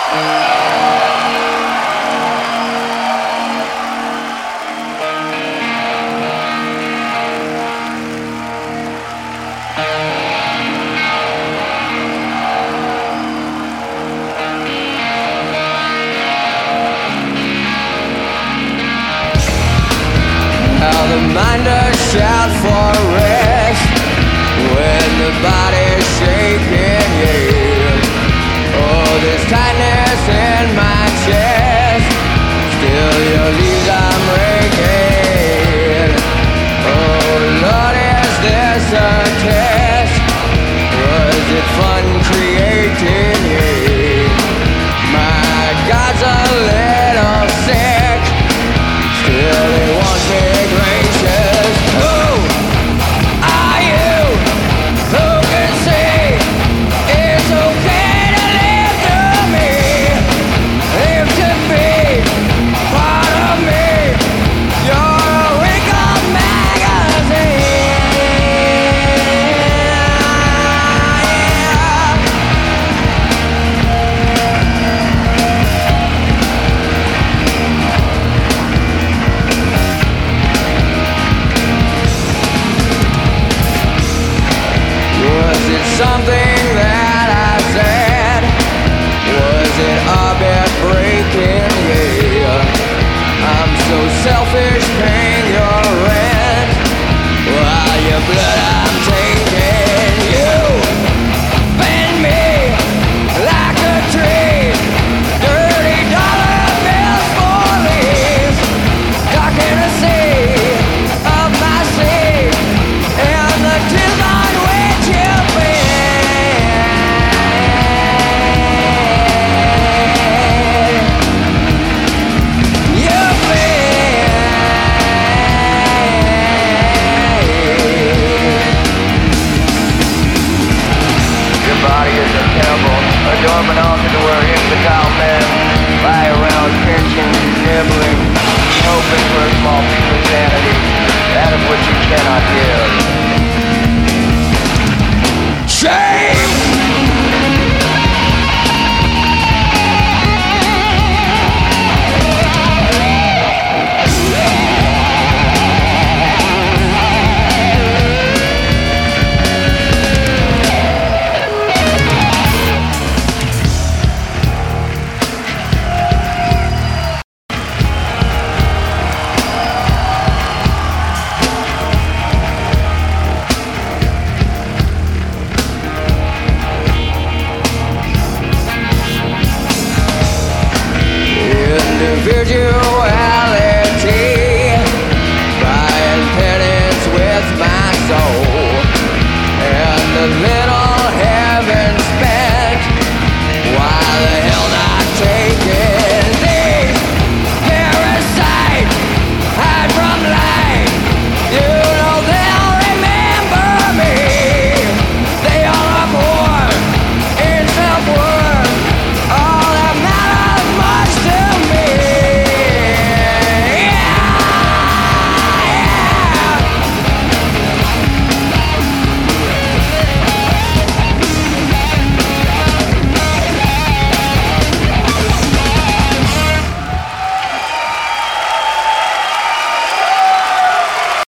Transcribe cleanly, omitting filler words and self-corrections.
The minders shout for rest when the body's shaking, yeah. Oh, there's tightness in my chest, still your leaves I'm raking. Oh Lord, is this a test? Was it fun creating, yeah? My God's a little sick, still he wants me gracious. Who are you? Who can see it's okay to live through me? Live to be part of me. You're a wrinkled magazine. Was it something that I said? Was it a bit breaking? Yeah, I'm so selfish, paying your rent while your blood I'm taking. You bend me like a tree, dirty dollar bills for leaves, dark in the sea of my sea, and the tears on which you've been. You've been. Your body is a temple, a dormant altar to where infantile men lie around pinching, nibbling, hoping for a small piece of sanity, that of which you cannot give. Shame! Individual